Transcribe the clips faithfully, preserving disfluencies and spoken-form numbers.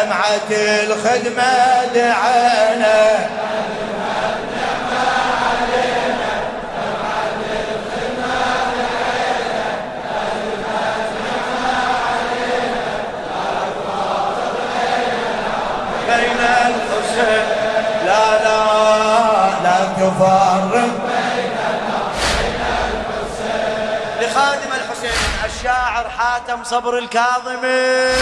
دمعة الخدمة دعينا بين الحسين لا لا لا تفرق بيننا بين الحسين. لخادم الحسين الشاعر حاتم صبر الكاظمي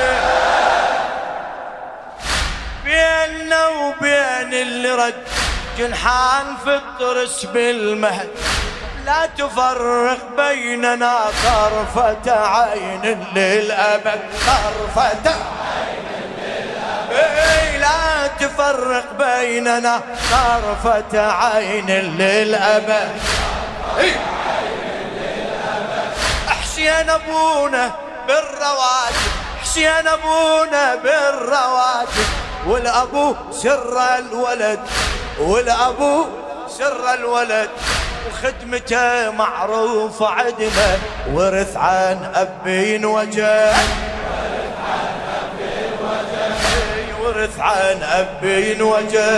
بيننا وبين اللي رد جنحان في الطرس بالمهد لا تفرق بيننا طرفة عين للأبد طرفة عين للأبد لا تفرق بيننا طرفة عين للأبد. حسين أبونا بالرواتب حسين أبونا بالرواتب والأبو سر الولد والأبو سر الولد وخدمته معروفة عدنا ورث عن أبي وجه ورث عن أبي وجه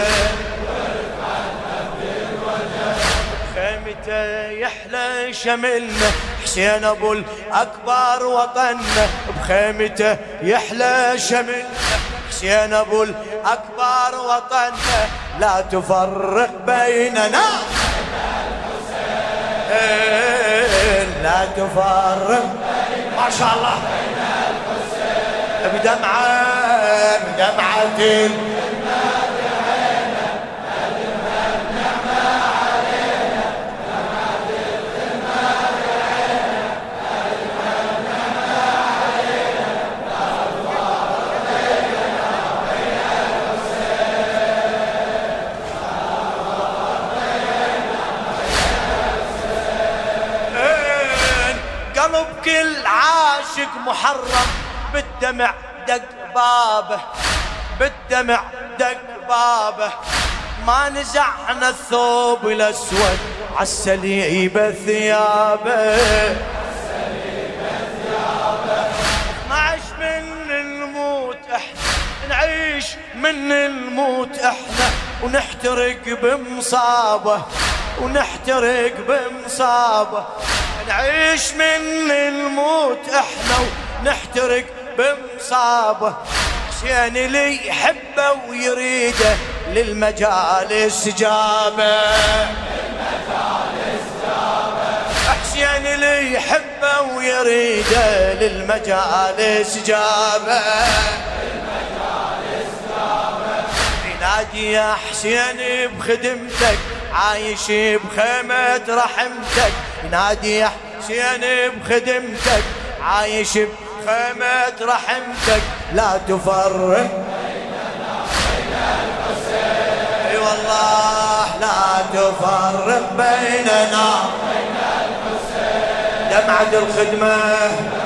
خيمته يحلى شملنا حسين أبو الأكبر وطننا بخيمته يحلى شملنا حسين أبو الأكبر وطننا لا تفرق بيننا لا تفرق ما شاء الله بدمعة بدمعة قلب كل عاشق محرم بالدمع دق بابه بالدمع دق بابه ما نزعنا الثوب الأسود عالسليبة ثيابه نعيش من الموت احنا نعيش من الموت احنا ونحترق بمصابه ونحترق بمصابه نعيش من الموت احنا ونحترق بمصابه حسين اللي يحبه ويريده للمجالس جابه حسين اللي يحبه ويريده للمجالس جابه ينادي يا حسين بخدمتك عايش بخيمة رحمتك ينادي يا حسين بخدمتك عايش بخيمة رحمتك لا تفرق بيننا بين الحسين اي والله لا تفرق بيننا بين الحسين دمعة الخدمة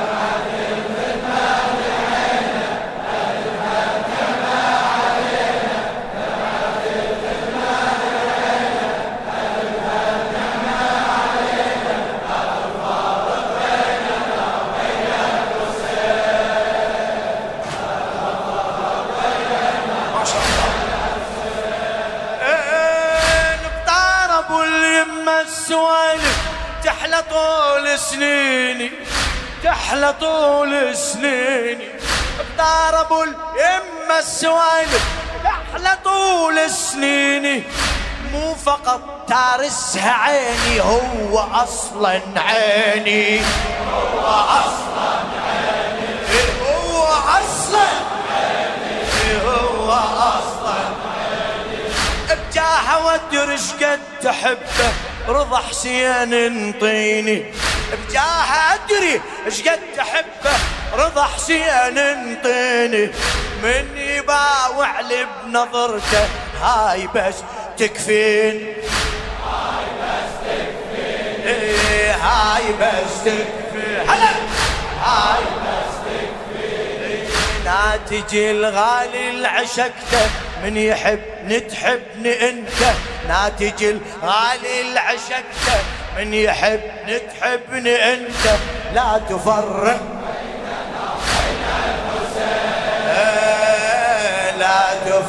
السوالف تحلى طول سنيني تحلى طول سنيني بدار ابو اليمة السوالف تحلى طول سنيني مو فقط تارسها عيني هو اصلا عيني هو اصلا عيني هو اصلا عيني هو اصلا عيني بجاحه وادري شقد تحبه رضا حسين انطيني بجاهه ادري شقد تحبه رضا حسين انطيني من يباوع لي بنظرته هاي بس تكفين هاي بس تكفين ايه هاي بس تكفين هلا هاي بس تكفين ناتج الغالي العشقته من يحب نتحبني انت ناتج الغالي العشقته من يحب نتحبني انت لا تفرق بيننا وبين الحسين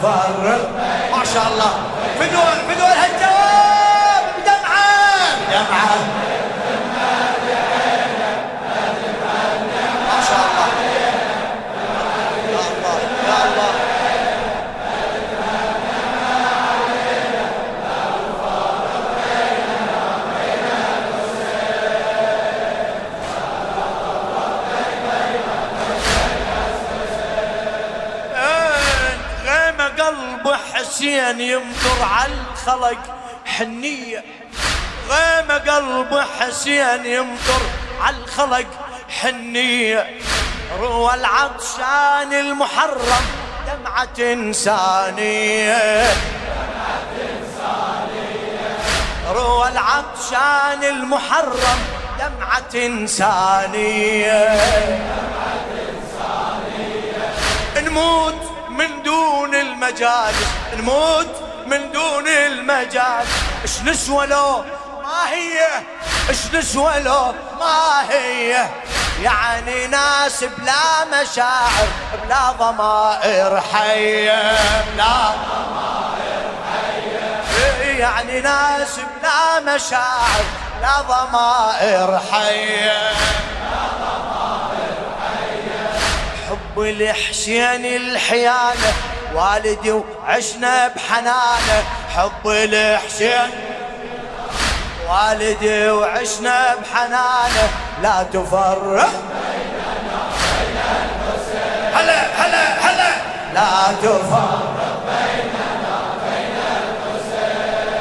تفرق. ما شاء الله فدوى فدوى هالجواب بدمعة بدمعة. ما شاء الله يا الله يا الله. قلب حسين يمطر على الخلق حنية. غيمة قلب حسين يمطر على الخلق حنية. روى العطشان المحرم دمعة إنسانية. روى العطشان المحرم دمعة إنسانية. نموت من دون المجالس، نموت من دون المجالس. اش نسوى لو ما هي، اش نسوى لو ما هي. يعني ناس بلا مشاعر بلا ضمائر حية، بلا ضمائر حية. يعني ناس بلا مشاعر بلا ضمائر حية. حب الحسين الحيانة والدي وعشنا بحنانه. حب الحسين والدي وعشنا بحنانه. لا تفرق بيننا وبين الحسين. هلا هلا هلا. لا تفرق بيننا وبين الحسين.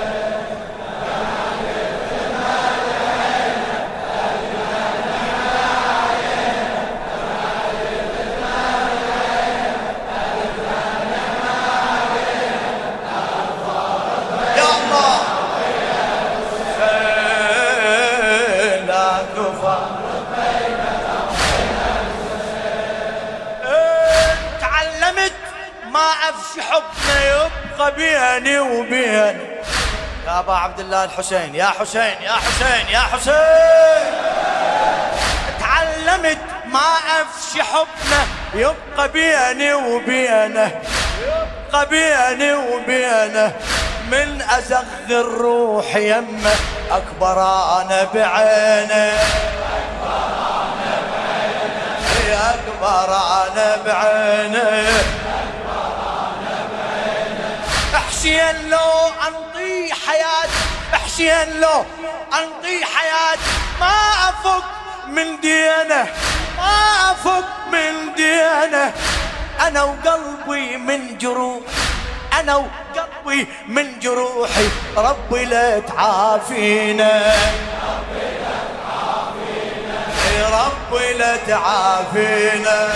أفشي حبنا يبقى بيني وبين يا أبا عبد الله الحسين. يا حسين يا حسين يا حسين. تعلمت ما أفشي حبنا يبقى بيني وبينه. يبقى بيني وبينه. من أزغ الروح يمه أكبر أنا بعينه. أكبر أنا بعينه. حسين لو أنطي حياتي، حسين لو أنطي حياتي ما أفك من دينه، ما أفك من دينه. أنا وقلبي من جروح، أنا وقلبي من جروحي. ربي لا تعافينا، ربي لا تعافينا، ربي لا تعافينا.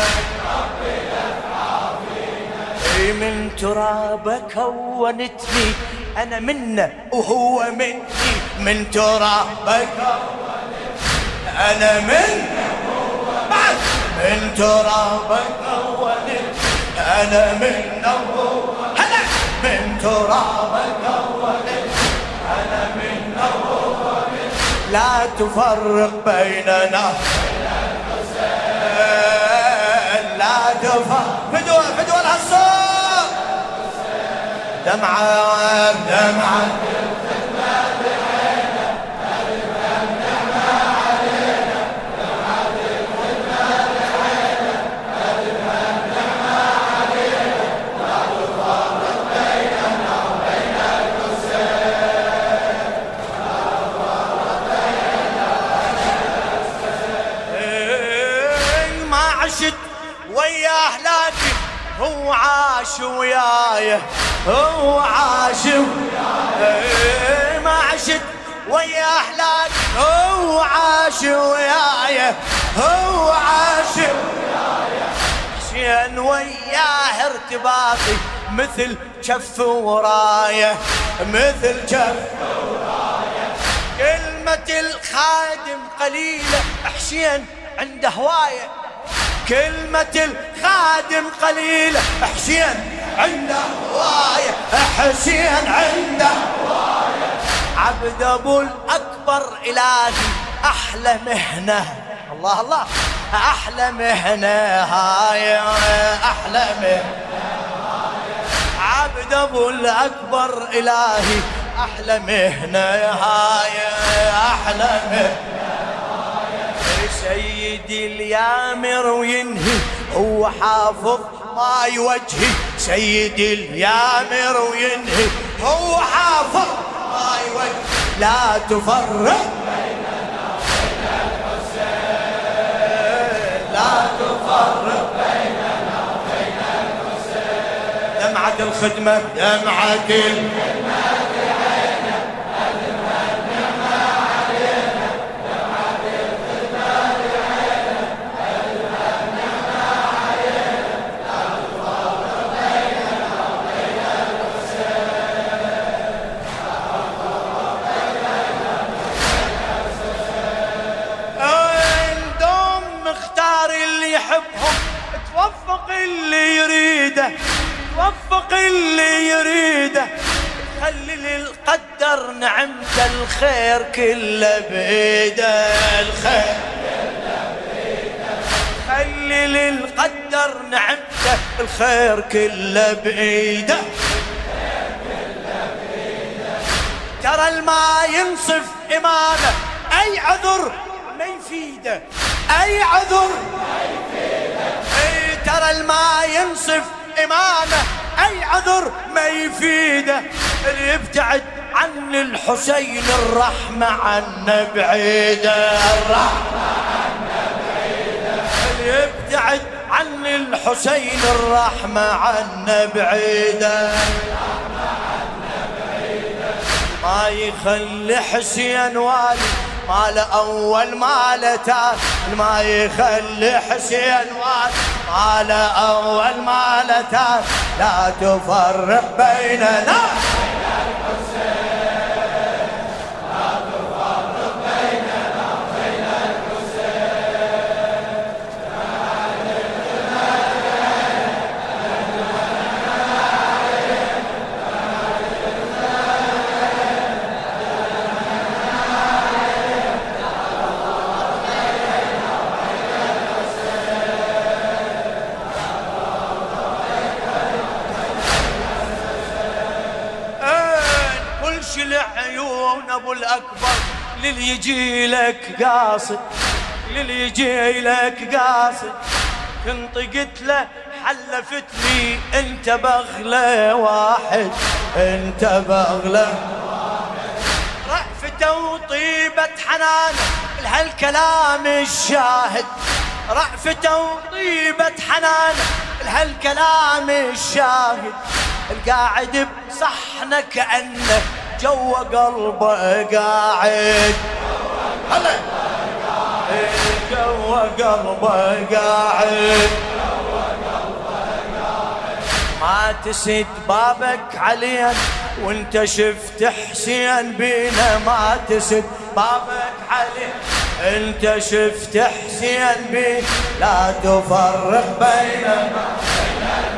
من ترابك كونتني أنا منه وهو مني. من ترابك كونتني أنا منه وهو مني. من ترابك كونتني أنا منه وهو هلا. من ترابك كونتني أنا منه وهو مني. لا تفرق بيننا لا تفرق. فدوى فدوى الهصار. دمعة دمعة ما عشت وياه لكن هو عاش وياي. هو عاش وياي. ما عشت وياه لكن هو عاش وياي. هو عاش وياي. حسين وياه ارتباطي مثل كف ورايه، مثل كف ورايه. كلمة الخادم قليلة حسين عنده هواية. كلمة الخادم قليلة حسين عنده هواية. حسين عنده هواية. عبد أبو الأكبر إلهي أحلى مهنة. الله الله. أحلى مهنة هاي، أحلى مهنة. عبد ابو الاكبر الهي احلى مهنه هاي احلى مهنه سيدي اليامر وينهي هو حافظ ماي وجهي سيدي اليامر وينهي هو حافظ ماي وجهي لا تفرق بيننا وبين الحسين لا تفرق بيننا وبين الحسين دمعة الخدمة دمعة الخدمة توفق اللي يريده توفق اللي يريده خلي للقدر نعمته الخير كله بيده الخير كله بيده خلي للقدر نعمته الخير كله بيده ترى الماء ينصف إمامه أي عذر ما يفيده أي عذر ما يفيده ترى الماء ينصف إمامه أي عذر ما يفيده اللي يبتعد عن الحسين الرحمة عنه بعيدة الرحمة عنه بعيدة اللي يبتعد عن الحسين الرحمة عنه بعيدة ما يخلي حسين والي مال أول مال تاني ما يخلي حسين والي مال أول مال تاني لا تفرق بيننا وبين الحسين لا تفرق بيننا وبين الحسين لعيون ابو الاكبر للي يجي لك قاصد للي يجي لك قاصد انطقت له حلفتني انت بغله واحد انت بغله واحد رأفته وطيبة حنانه لهالكلام الشاهد رأفته وطيبة حنانه لهالكلام الشاهد القاعد بصحنه كأنه جوا قلبه قاعد هلا جوا قلبه قاعد ما تسد بابك علينا وانت شفت حسين بينا ما تسد بابك علينا انت شفت حسين بينا لا تفرق بيننا